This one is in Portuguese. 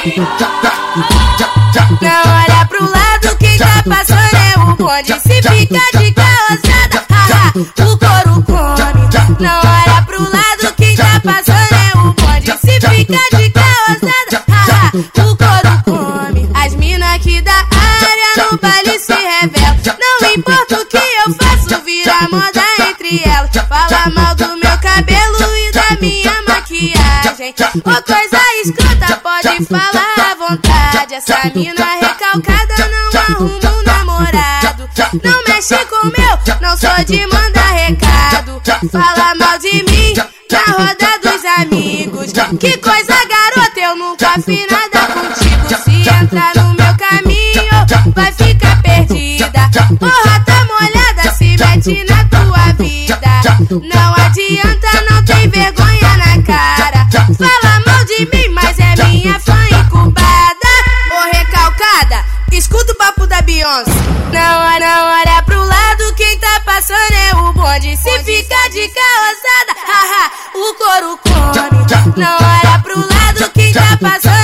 Não olha pro lado, quem tá passando é o bonde. Se fica de calçada, haha, o couro come. Não olha pro lado, quem tá passando é o bonde. Se fica de calçada, haha, o couro come. As mina aqui da área no baile se revelam. Não importa o que eu faço, vira moda entre elas. Fala mal do meu cabelo e da minha maquiagem. Ô coisa escrota, pode falar à vontade. Essa mina recalcada não arruma um namorado. Não mexe com o meu, não sou de mandar recado. Fala mal de mim na roda dos amigos. Que coisa garota, eu nunca fiz nada contigo. Se entrar no meu caminho, vai ficar perdida. Porra, tá molhada, se mete na tua vida. Não adianta, não tem vergonha na cara. Fala mal de mim, mas é minha fã incubada. Ô recalcada, escuta o papo da Beyoncé. Não olha pro lado, quem tá passando é o bonde. Se fica de carroçada, haha, o couro come. Não olha pro lado, quem tá passando